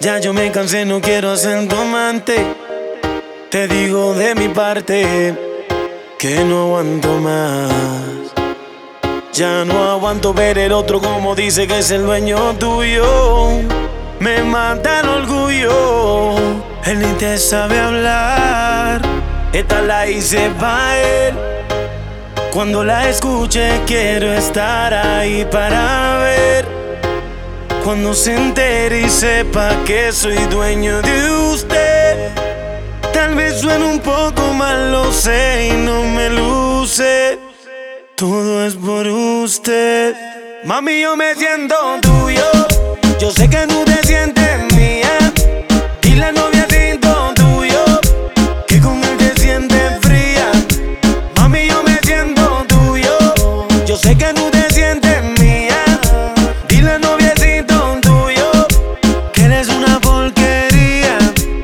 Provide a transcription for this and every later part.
Ya yo me cansé, no quiero ser tu amante. Te digo de mi parte que no aguanto más. Ya no aguanto ver el otro como dice que es el dueño tuyo. Me mata el orgullo. Él ni te sabe hablar. Esta la hice pa' él. Cuando la escuche quiero estar ahí para ver. Cuando se entere y sepa que soy dueño de usted. Tal vez suene un poco mal, lo sé, y no me luce. Todo es por usted. Mami, yo me siento tuyo. Yo sé que tú te sientes mía. Y la novia siento tuyo, que con él te sientes fría. Mami, yo me siento tuyo. Yo sé que tú te sientes mía. Dile noviecito tuyo que eres una porquería.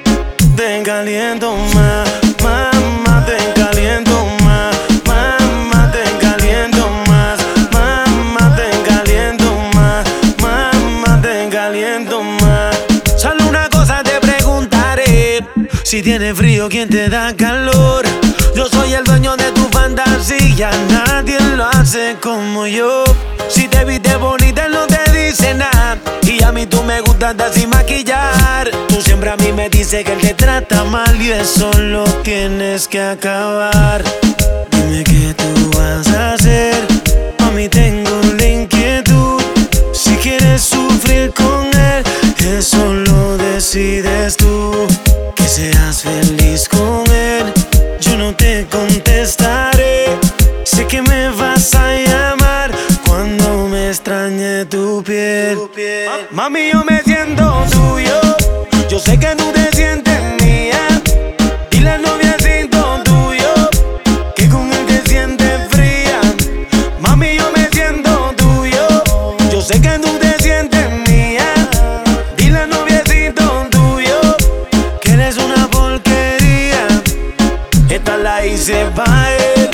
Te caliento más, mamá, te caliento más. Mamá, te caliento más. Mamá, te caliento más. Mamá, te caliento más. Solo una cosa te preguntaré: si tienes frío, ¿quién te da calor? Yo soy el dueño de tu fantasía, nadie lo hace como yo. Si te viste bonita, él no te dice nada. Y a mí tú me gustas sin maquillar. Tú siempre a mí me dices que él te trata mal, y eso lo tienes que acabar. Dime qué tú vas a hacer. Mami, tengo la inquietud. Si quieres sufrir con él, eso lo decides tú. Que seas feliz con él, yo no te contestaré. Sé que me vas a llamar cuando me extrañe tu piel. Mami, yo me siento tuyo. Yo sé que tú te sientes mía. Y la novia siento tuyo, que con él te sientes fría. Mami, yo me siento tuyo. Yo sé que tú te sientes mía. Y la novia siento tuyo, que eres una porquería. Esta la hice pa' él.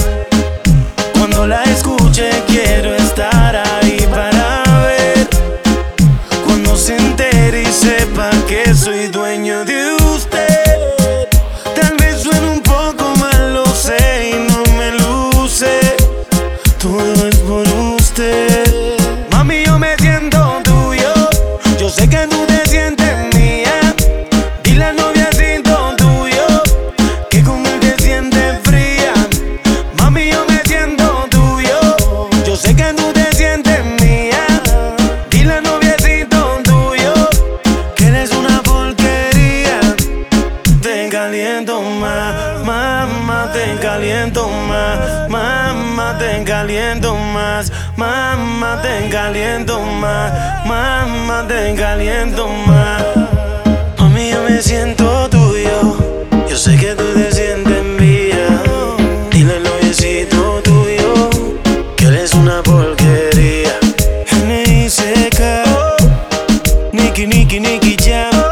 Cuando la escuche quiero estar ahí para ver. Cuando se entere y sepa que soy dueño de usted. Tal vez suene un poco mal, lo sé, y no me luce. Todo es por usted. Mami, yo me siento tuyo. Yo sé que tú te sientes mía. Y la novia siento tuyo, que con él te sientes fría. Mami, yo me siento tuyo. Yo sé que tú te sientes mía. Y la noviecito tuyo, que eres una porquería. Te caliento más, mamá, te caliento más. Mamá, te caliento más. Mamá, te caliento más. Mamá, te caliento más. Mami, yo me siento tuyo. Yo sé que tú te sientes mía. Dile al noviecito tuyo que eres una porquería. N.I.C.K. Nicky, Nicky, Nicky Jam.